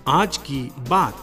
आज की बात।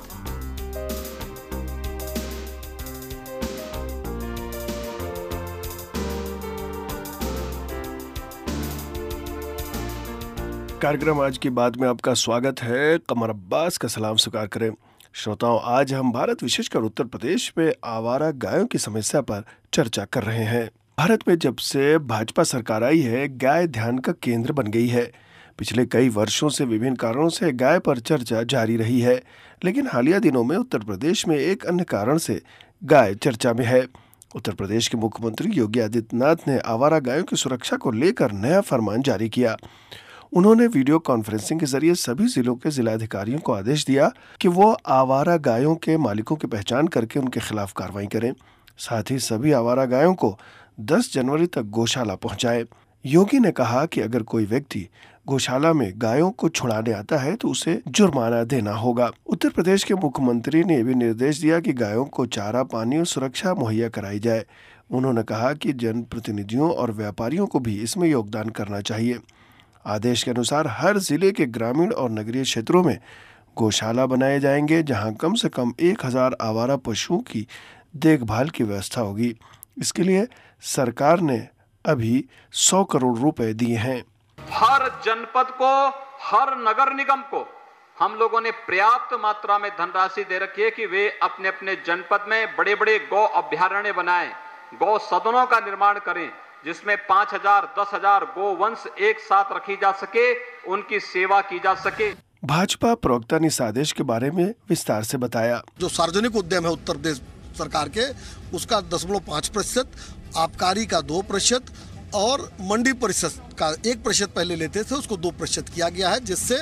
कार्यक्रम आज की बात में आपका स्वागत है। कमर अब्बास का सलाम स्वीकार करें। श्रोताओं, आज हम भारत विशेषकर उत्तर प्रदेश में आवारा गायों की समस्या पर चर्चा कर रहे हैं। भारत में जब से भाजपा सरकार आई है, गाय ध्यान का केंद्र बन गई है। पिछले कई वर्षों से विभिन्न कारणों से गाय पर चर्चा जारी रही है, लेकिन हालिया दिनों में उत्तर प्रदेश में एक अन्य कारण से गाय चर्चा में है। उत्तर प्रदेश के मुख्यमंत्री योगी आदित्यनाथ ने आवारा गायों की सुरक्षा को लेकर नया फरमान जारी किया। उन्होंने वीडियो कॉन्फ्रेंसिंग के जरिए सभी जिलों के जिलाधिकारियों को आदेश दिया कि वो आवारा गायों के मालिकों की पहचान करके उनके खिलाफ कार्रवाई करें। साथ ही सभी आवारा गायों को 10 जनवरी तक गौशाला पहुंचाए। योगी ने कहा कि अगर कोई व्यक्ति गौशाला में गायों को छुड़ाने आता है तो उसे जुर्माना देना होगा। उत्तर प्रदेश के मुख्यमंत्री ने भी निर्देश दिया कि गायों को चारा, पानी और सुरक्षा मुहैया कराई जाए। उन्होंने कहा कि जनप्रतिनिधियों और व्यापारियों को भी इसमें योगदान करना चाहिए। आदेश के अनुसार हर जिले के ग्रामीण और नगरीय क्षेत्रों में गौशाला बनाए जाएंगे, जहां कम से कम 1000 आवारा पशुओं की देखभाल की व्यवस्था होगी। इसके लिए सरकार ने अभी 100 करोड़ रुपए दिए हैं। हर जनपद को, हर नगर निगम को हम लोगों ने पर्याप्त मात्रा में धनराशि दे रखी है कि वे अपने अपने जनपद में बड़े बड़े गौ अभ्यारण्य बनाएं, गौ सदनों का निर्माण करें, जिसमें 5000, 10,000 गोवंश एक साथ रखी जा सके, उनकी सेवा की जा सके। भाजपा प्रवक्ता ने इस आदेश के बारे में विस्तार से बताया। जो सार्वजनिक उद्यम है उत्तर प्रदेश सरकार के, उसका 0.5%, आबकारी का 2% और मंडी परिषद का 1% पहले लेते थे, उसको 2% किया गया है, जिससे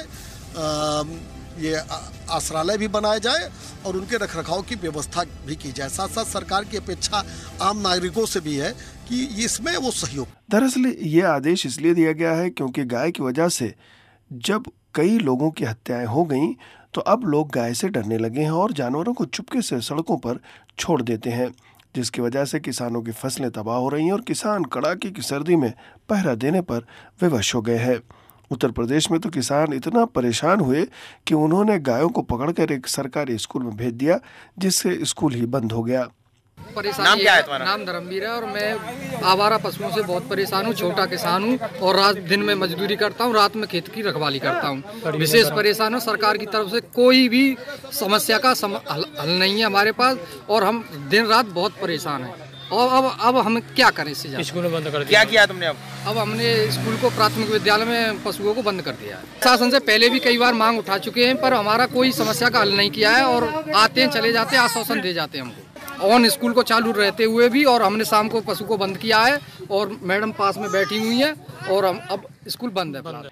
ये आश्रालय भी बनाया जाए और उनके रखरखाव की व्यवस्था भी की जाए। साथ साथ सरकार की अपेक्षा आम नागरिकों से भी है कि इसमें वो सहयोग। दरअसल ये आदेश इसलिए दिया गया है क्योंकि गाय की वजह से जब कई लोगों की हत्याएं हो गईं, तो अब लोग गाय से डरने लगे हैं और जानवरों को चुपके से सड़कों पर छोड़ देते हैं, जिसकी वजह से किसानों की फसलें तबाह हो रही हैं और किसान कड़ाके की सर्दी में पहरा देने पर विवश हो गए हैं। उत्तर प्रदेश में तो किसान इतना परेशान हुए कि उन्होंने गायों को पकड़कर एक सरकारी स्कूल में भेज दिया, जिससे स्कूल ही बंद हो गया। नाम क्या है तुम्हारा? नाम धर्मवीर है और मैं आवारा पशुओं से बहुत परेशान हूँ। छोटा किसान हूँ और रात दिन में मजदूरी करता हूँ, रात में खेत की रखवाली करता हूँ। विशेष परेशान हूँ। सरकार की तरफ से कोई भी समस्या का हल नहीं है हमारे पास और हम दिन रात बहुत परेशान हैं। और अब हम क्या करें? इससे स्कूल बंद कर दिया। क्या किया तुमने? अब हमने स्कूल को, प्राथमिक विद्यालय में पशुओं को बंद कर दिया है। शासन से पहले भी कई बार मांग उठा चुके हैं, पर हमारा कोई समस्या का हल नहीं किया है और आते हैं, चले जाते हैं, आश्वासन दे जाते हैं हमको। ऑन स्कूल को चालू रहते हुए भी, और हमने शाम को पशु को बंद किया है और मैडम पास में बैठी हुई है और हम अब स्कूल बंद है।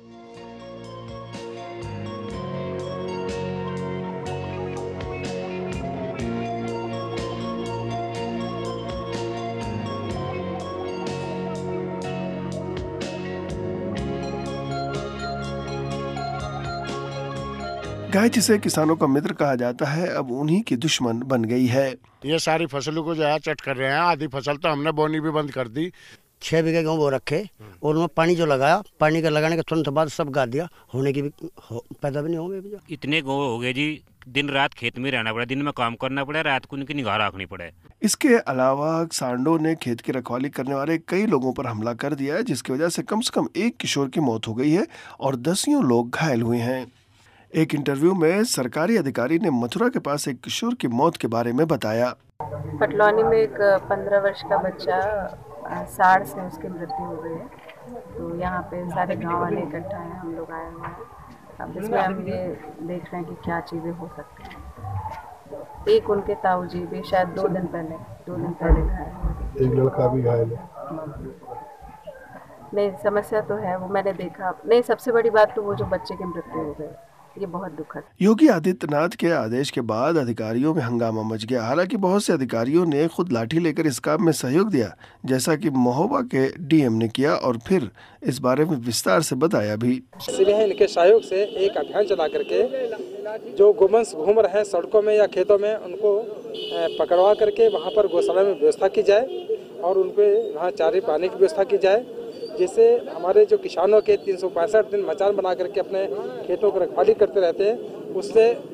गाय, जिसे किसानों का मित्र कहा जाता है, अब उन्हीं की दुश्मन बन गई है। ये सारी फसलों को जो है चट कर रहे हैं। आधी फसल तो हमने बोनी भी बंद कर दी। 6 बीघे गेहूँ बो रखे और उनमें पानी जो लगाया, पानी का लगाने के तुरंत बाद सब गा दिया, होने की भी पैदा भी नहीं होंगे। इतने गौ हो गए जी, दिन रात खेत में रहना पड़ा, दिन में काम करना पड़ा, रात को उनकी निगाह रखनी पड़े। इसके अलावा सांडों ने खेत की रखवाली करने वाले कई लोगों पर हमला कर दिया है, जिसकी वजह से कम एक किशोर की मौत हो गई है और दसियों लोग घायल हुए हैं। एक इंटरव्यू में सरकारी अधिकारी ने मथुरा के पास एक किशोर की मौत के बारे में बताया। पटलौनी में एक 15 वर्ष का बच्चा साड़ से उसकी मृत्यु हो गई है। तो यहाँ पे सारे गांव वाले इकट्ठा हैं, हम लोग आए हुए हैं। अब इसमें हम ये देख रहे हैं कि क्या चीज़ें हो सकती हैं। एक उनके ताऊ जी भी शायद 2 दिन पहले घायल। एक लड़का भी घायल है। नहीं, समस्या तो है, वो मैंने देखा। नहीं, सबसे बड़ी बात तो वो जो बच्चे की मृत्यु हो गई, ये बहुत दुखद। योगी आदित्यनाथ के आदेश के बाद अधिकारियों में हंगामा मच गया। हालांकि बहुत से अधिकारियों ने खुद लाठी लेकर इस काम में सहयोग दिया, जैसा कि महोबा के डीएम ने किया और फिर इस बारे में विस्तार से बताया भी। इसलिए इनके सहयोग से एक अभियान चला करके जो गोवंश घूम रहे हैं सड़कों में या खेतों में, उनको पकड़वा करके वहाँ पर गौशाला में व्यवस्था की जाए और उनको वहाँ चारे पानी की व्यवस्था की जाए, जिससे हमारे जो किसानों के 365 दिन मचान बना करके अपने खेतों की रखवाली करते रहते हैं, उससे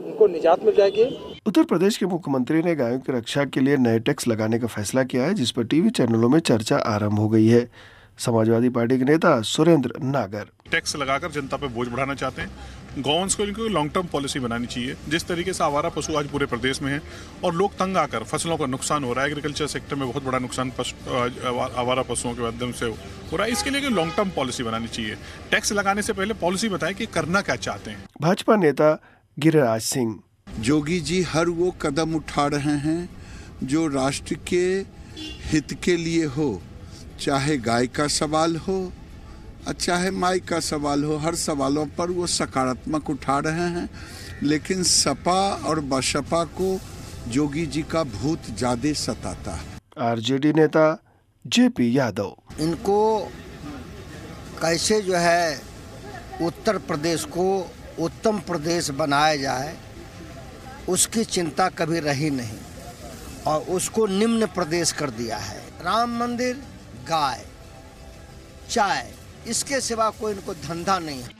उनको निजात मिल जाएगी। उत्तर प्रदेश के मुख्यमंत्री ने गायों की रक्षा के लिए नए टैक्स लगाने का फैसला किया है, जिस पर टीवी चैनलों में चर्चा आरंभ हो गई है। समाजवादी पार्टी के नेता सुरेंद्र नागर टैक्स लगाकर जनता पे बोझ बढ़ाना चाहते हैं। गवर्नमेंट को इनको लॉन्ग टर्म पॉलिसी बनानी चाहिए। जिस तरीके से आवारा पशु आज पूरे प्रदेश में है और लोग तंग आकर फसलों का नुकसान हो रहा है, एग्रीकल्चर सेक्टर में बहुत बड़ा नुकसान आवारा पशुओं के माध्यम से हो रहा है, इसके लिए लॉन्ग टर्म पॉलिसी बनानी चाहिए। टैक्स लगाने से पहले पॉलिसी बताएं कि करना क्या चाहते हैं। भाजपा नेता गिरिराज सिंह जोगी जी हर वो कदम उठा रहे हैं जो राष्ट्र के हित के लिए हो, चाहे गाय का सवाल हो और चाहे माई का सवाल हो, हर सवालों पर वो सकारात्मक उठा रहे हैं। लेकिन सपा और बसपा को जोगी जी का भूत ज्यादा सताता है। आरजेडी नेता जेपी यादव इनको कैसे जो है उत्तर प्रदेश को उत्तम प्रदेश बनाया जाए उसकी चिंता कभी रही नहीं और उसको निम्न प्रदेश कर दिया है। राम मंदिर, गाय, चाय, इसके सिवा कोई इनको धंधा नहीं है।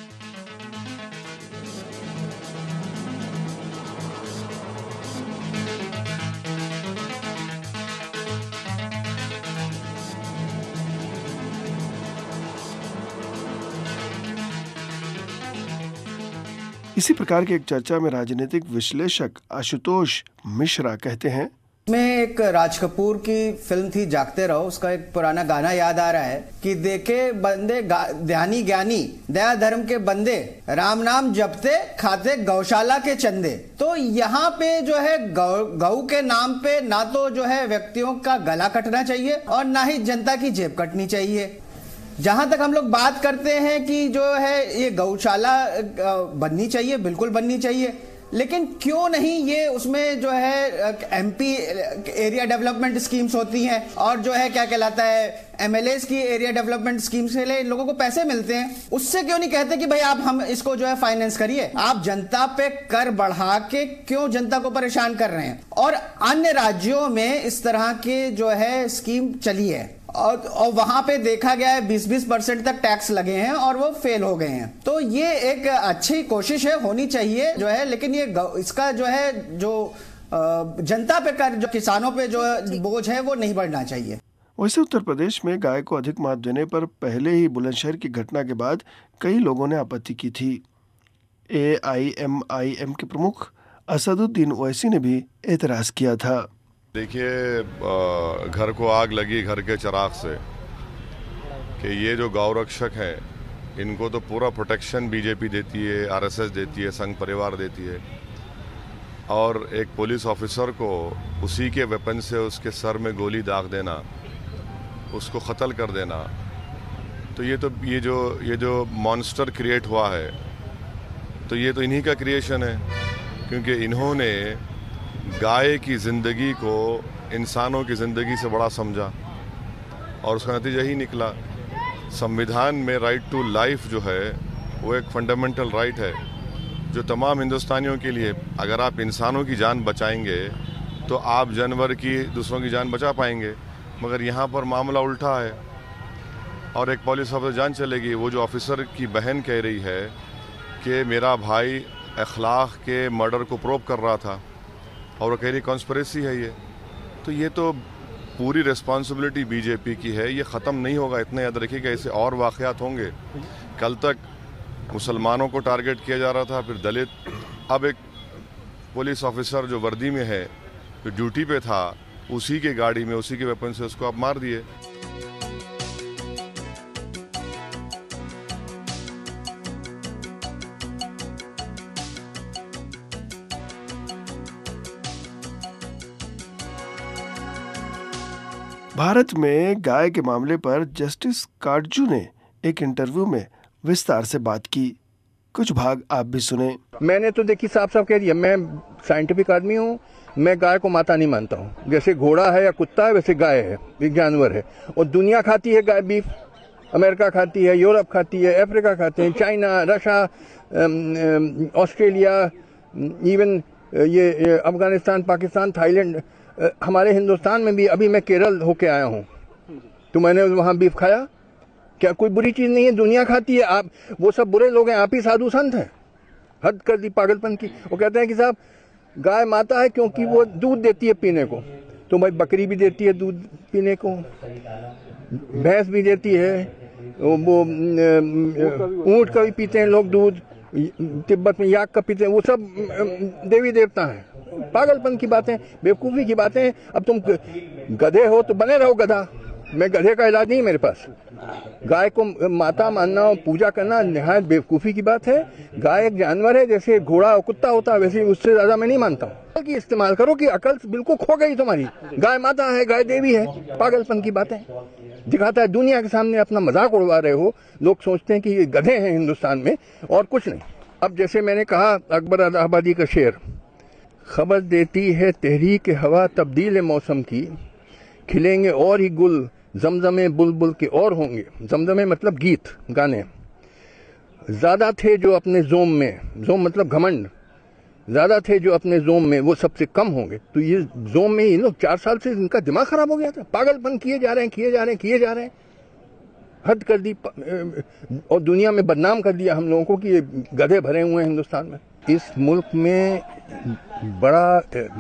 इसी प्रकार की एक चर्चा में राजनीतिक विश्लेषक आशुतोष मिश्रा कहते हैं, में एक राज कपूर की फिल्म थी जागते रहो, उसका एक पुराना गाना याद आ रहा है कि देखे बंदे ध्यानी ज्ञानी दया धर्म के बंदे, राम नाम जपते खाते गौशाला के चंदे। तो यहाँ पे जो है गौ के नाम पे ना तो जो है व्यक्तियों का गला कटना चाहिए और ना ही जनता की जेब कटनी चाहिए। जहां तक हम लोग बात करते हैं कि जो है ये गौशाला बननी चाहिए, बिल्कुल बननी चाहिए, लेकिन क्यों नहीं ये उसमें जो है एमपी एरिया डेवलपमेंट स्कीम्स होती हैं और जो है क्या कहलाता है एमएलएस की एरिया डेवलपमेंट स्कीम से इन लोगों को पैसे मिलते हैं, उससे क्यों नहीं कहते कि भाई आप हम इसको जो है फाइनेंस करिए। आप जनता पे कर बढ़ा के क्यों जनता को परेशान कर रहे हैं। और अन्य राज्यों में इस तरह के जो है स्कीम चली है और वहां पे देखा गया है 20% तक टैक्स लगे हैं और वो फेल हो गए हैं। तो ये एक अच्छी कोशिश है, होनी चाहिए जो है, लेकिन ये इसका जो है जो जनता पे कर, जो किसानों पे जो बोझ है वो नहीं बढ़ना चाहिए। वैसे उत्तर प्रदेश में गाय को अधिक महत्व देने पर पहले ही बुलंदशहर की घटना के बाद कई लोगों ने आपत्ति की थी। AIMIM के प्रमुख असदुद्दीन ओवैसी ने भी एतराज किया था। देखिए, घर को आग लगी घर के चिराग से कि ये जो गौ रक्षक हैं इनको तो पूरा प्रोटेक्शन बीजेपी देती है, आरएसएस देती है, संघ परिवार देती है, और एक पुलिस ऑफिसर को उसी के वेपन से उसके सर में गोली दाग देना, उसको कत्ल कर देना, तो ये जो मॉन्स्टर क्रिएट हुआ है तो ये तो इन्हीं का क्रिएशन है, क्योंकि इन्होंने गाय की ज़िंदगी को इंसानों की ज़िंदगी से बड़ा समझा और उसका नतीजा ही निकला। संविधान में राइट टू लाइफ जो है वो एक फंडामेंटल राइट है जो तमाम हिंदुस्तानियों के लिए, अगर आप इंसानों की जान बचाएंगे तो आप जानवर की, दूसरों की जान बचा पाएंगे। मगर यहाँ पर मामला उल्टा है और एक पुलिस ऑफिसर जान चलेगी। वो जो ऑफिसर की बहन कह रही है कि मेरा भाई अखलाक के मर्डर को प्रूव कर रहा था और वो कह रही कॉन्स्पिरेसी है ये तो पूरी रिस्पॉन्सिबिलिटी बीजेपी की है। ये ख़त्म नहीं होगा, इतना याद रखिएगा, ऐसे और वाक़यात होंगे। कल तक मुसलमानों को टारगेट किया जा रहा था, फिर दलित, अब एक पुलिस ऑफिसर जो वर्दी में है, जो ड्यूटी पे था, उसी के गाड़ी में उसी के वेपन से उसको आप मार दिए। भारत में गाय के मामले पर जस्टिस काटजू ने एक इंटरव्यू में विस्तार से बात की। कुछ भाग आप भी सुने। मैंने तो देखिए साफ साफ कह दिया, मैं साइंटिफिक आदमी हूँ, मैं गाय को माता नहीं मानता हूँ। जैसे घोड़ा है या कुत्ता है वैसे गाय है, एक जानवर है और दुनिया खाती है गाय बीफ। अमेरिका खाती है, यूरोप खाती है, अफ्रीका खाते हैं, चाइना, रशिया, ऑस्ट्रेलिया, इवन ये अफगानिस्तान, पाकिस्तान, थाईलैंड, हमारे हिंदुस्तान में भी। अभी मैं केरल होके आया हूँ तो मैंने वहाँ बीफ खाया। क्या कोई बुरी चीज़ नहीं है, दुनिया खाती है। आप वो सब बुरे लोग हैं, आप ही साधु संत हैं। हद कर दी पागलपन की। वो कहते हैं कि साहब गाय माता है क्योंकि वो दूध देती है पीने को, तो भाई बकरी भी देती है दूध पीने को, भैंस भी देती है, वो ऊँट का भी पीते हैं लोग दूध, तिब्बत में याक का पीते हैं, वो सब देवी देवता हैं। पागलपन की बातें, बेवकूफ़ी की बातें। अब तुम गधे हो तो बने रहो गधा, मैं गधे का इलाज नहीं मेरे पास। गाय को माता मानना और पूजा करना निहायत बेवकूफ़ी की बात है। गाय एक जानवर है, जैसे घोड़ा और कुत्ता होता है वैसे, उससे ज़्यादा मैं नहीं मानता हूँ कि इस्तेमाल करो कि अकल बिल्कुल खो गई तुम्हारी। गाय माता है, गाय देवी है, पागलपन की बातें दिखाता है। दुनिया के सामने अपना मजाक उड़वा रहे हो। लोग सोचते हैं कि ये गधे हैं हिंदुस्तान में और कुछ नहीं। अब जैसे मैंने कहा अकबर इलाहाबादी का शेर, खबर देती है तहरीक हवा तब्दील मौसम की, खिलेंगे और ही गुल जमजमे बुलबुल के और होंगे। जमजमे मतलब गीत गाने। ज़्यादा थे जो अपने जोम में, जोम मतलब घमंड, ज़्यादा थे जो अपने जोम में वो सबसे कम होंगे। तो ये जोम में ही लोग 4 साल से इनका दिमाग खराब हो गया था। पागलपन किए जा रहे हैं, हद कर दी और दुनिया में बदनाम कर दिया हम लोगों को कि ये गधे भरे हुए हैं हिंदुस्तान में। इस मुल्क में बड़ा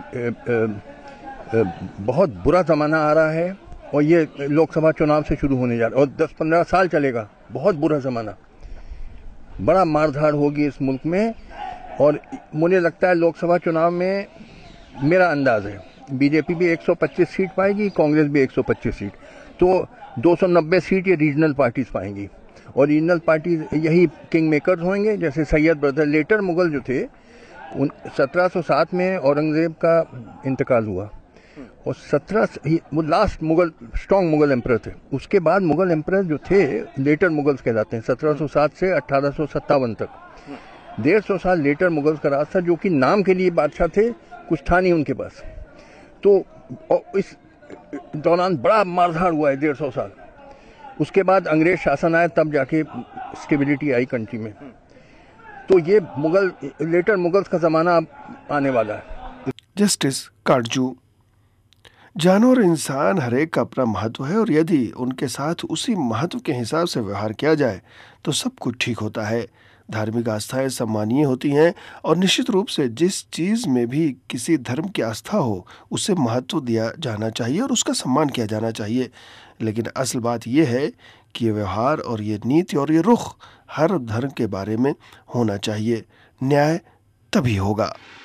बहुत बुरा ज़माना आ रहा है और ये लोकसभा चुनाव से शुरू होने जा रहा है और 10-15 साल चलेगा। बहुत बुरा ज़माना, बड़ा मारधाड़ होगी इस मुल्क में। और मुझे लगता है लोकसभा चुनाव में, मेरा अंदाज़ है, बीजेपी भी 125 सीट पाएगी, कांग्रेस भी 125 सीट, तो 290 सीट ये रीजनल पार्टीज पाएंगी। और रीजनल पार्टीज यही किंग मेकर्स होंगे। जैसे सैयद ब्रदर, लेटर मुगल जो थे, 1707 में औरंगजेब का इंतकाल हुआ और वो last Mughal strong Mughal emperor थे। उसके बाद मुगल एम्परर जो थे लेटर मुगल्स कहलाते हैं। 1707 से 1857 तक 150 साल लेटर मुगल्स का राज था, जो कि नाम के लिए बादशाह थे, कुछ था नहीं उनके पास। तो इस दौरान बड़ा मारधाड़ हुआ है 150 साल। उसके बाद अंग्रेज शासन आया, तब जाके स्टेबिलिटी आई कंट्री में। तो ये लेटर मुगल्स का ज़माना अब आने वाला है। जस्टिस काटजू, जानवर और इंसान हर एक का अपना महत्व है और यदि उनके साथ उसी महत्व के हिसाब से व्यवहार किया जाए तो सब कुछ ठीक होता है। धार्मिक आस्थाएं सम्मानीय होती हैं और निश्चित रूप से जिस चीज़ में भी किसी धर्म की आस्था हो उसे महत्व दिया जाना चाहिए और उसका सम्मान किया जाना चाहिए। लेकिन असल बात यह है कि ये व्यवहार और ये नीति और ये रुख हर धर्म के बारे में होना चाहिए। न्याय तभी होगा।